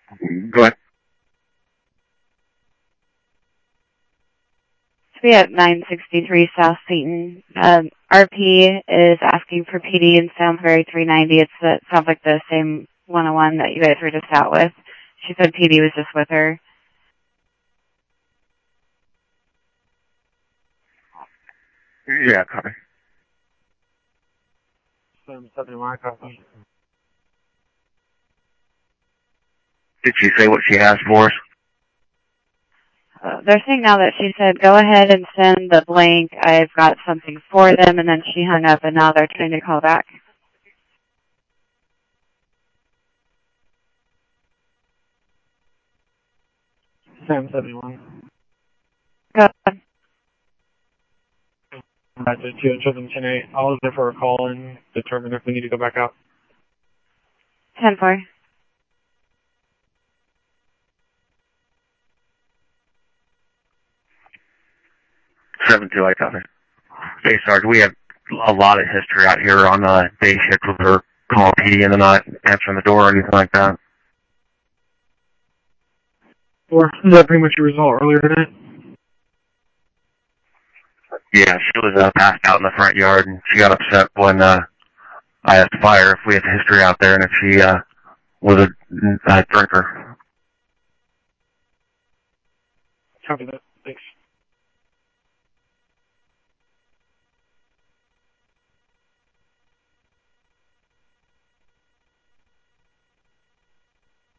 Go ahead. We at 963 South Seaton. RP is asking for PD in Salisbury 390. It sounds like the same 101 that you guys were just out with. She said PD was just with her. Yeah, copy. 771, copy. Did she say what she asked for us? They're saying now that she said, go ahead and send the blank. I've got something for them, and then she hung up, and now they're trying to call back. Sam 71. Go ahead. Back to 2 and 710-8. I'll look there for a call and determine if we need to go back out. 10-4. 7-2, I copy. Hey, Sarge, we have a lot of history out here on day shift with her calling PD in the night, answering the door or anything like that. Or is that pretty much your result earlier tonight? Yeah, she was passed out in the front yard, and she got upset when I asked the fire if we had history out there and if she was a drinker. Copy that. Thanks.